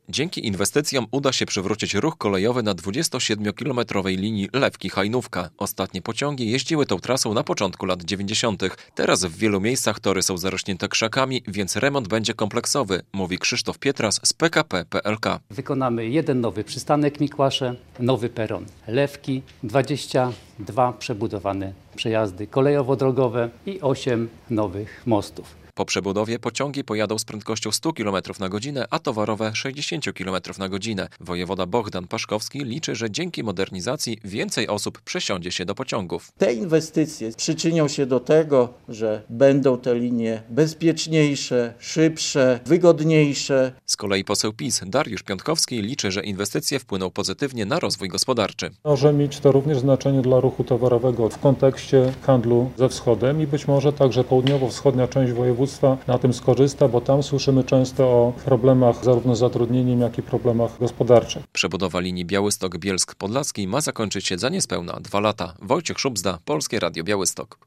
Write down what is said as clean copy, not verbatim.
Dzięki inwestycjom uda się przywrócić ruch kolejowy na 27-kilometrowej linii Lewki-Hajnówka. Ostatnie pociągi jeździły tą trasą na początku lat 90. Teraz w wielu miejscach tory są zarośnięte krzakami, więc remont będzie kompleksowy, mówi Krzysztof Pietras z PKP PLK. Wykonamy jeden nowy przystanek Mikłasze, nowy peron Lewki, 22 przebudowane przejazdy kolejowo-drogowe i 8 nowych mostów. Po przebudowie pociągi pojadą z prędkością 100 km na godzinę, a towarowe 60 km na godzinę. Wojewoda Bohdan Paszkowski liczy, że dzięki modernizacji więcej osób przesiądzie się do pociągów. Te inwestycje przyczynią się do tego, że będą te linie bezpieczniejsze, szybsze, wygodniejsze. Z kolei poseł PiS Dariusz Piątkowski liczy, że inwestycje wpłyną pozytywnie na rozwój gospodarczy. Może mieć to również znaczenie dla ruchu towarowego w kontekście handlu ze wschodem i być może także południowo-wschodnia część województwa na tym skorzysta, bo tam słyszymy często o problemach zarówno z zatrudnieniem, jak i problemach gospodarczych. Przebudowa linii Białystok-Bielsk-Podlaski ma zakończyć się za niespełna 2 lata. Wojciech Szubzda, Polskie Radio Białystok.